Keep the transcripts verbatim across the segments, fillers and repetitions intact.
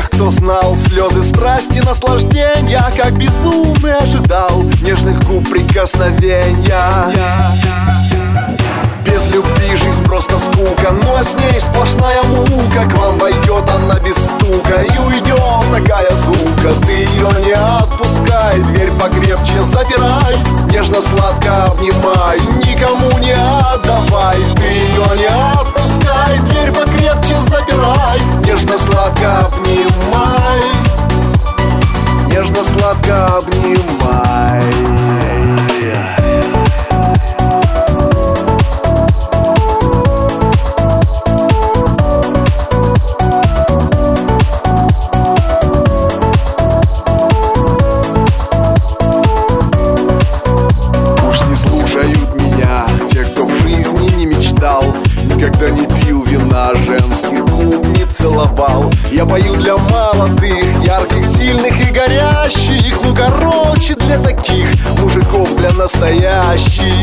тех, кто знал слезы, страсти, наслаждения, как безумный ожидал нежных губ прикосновения. Без любви жизнь просто скука, но с ней сплошная мука. К вам войдет она без стука и уйдет такая сука. Ты ее не отпускай, дверь покрепче запирай, нежно-сладко обнимай, никому не отдавай. Ты ее не отпускай, дверь покрепче запирай, нежно-сладко обнимай, нежно-сладко обнимай. Никогда не пил вина, женских губ не целовал. Я пою для молодых, ярких, сильных и горящих. Ну короче, для таких мужиков, для настоящих.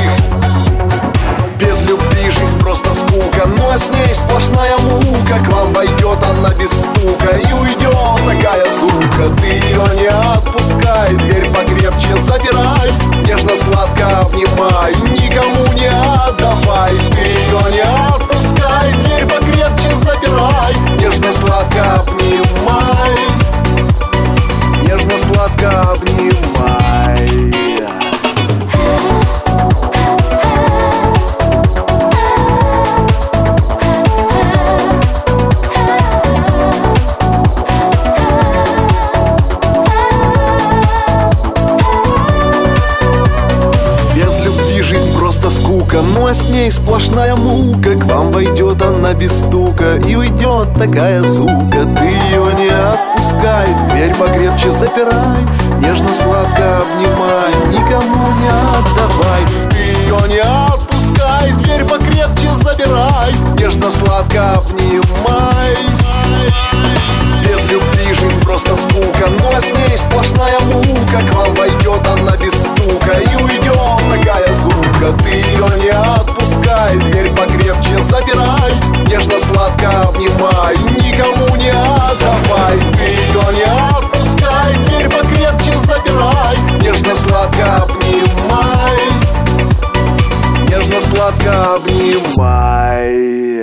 Без любви жизнь просто скука, но с ней сплошная мука. К вам войдет она без стука и уйдет такая сука. Ты ее не отпускай, дверь покрепче запирай, нежно-сладко обнимай, никому не отдавай. Ты ее не отпускай, дверь покрепче запирай, нежно-сладко обнимай, нежно-сладко обнимай. Скука, но с ней сплошная мука. К вам войдет она без стука и уйдет такая сука. Ты ее не отпускай, дверь покрепче запирай, нежно-сладко обнимай, никому не отдавай. Ты ее не отпускай, дверь покрепче забирай, нежно-сладко обнимай. Без любви жизнь просто скука, но с ней сплошная мука. К вам войдет она без стука и уйдет такая сука. Ты ее не отпускай, дверь покрепче запирай, нежно-сладко обнимай, никому не отдавай. Ты ее не отпускай, дверь покрепче запирай, нежно-сладко обнимай, нежно-сладко обнимай.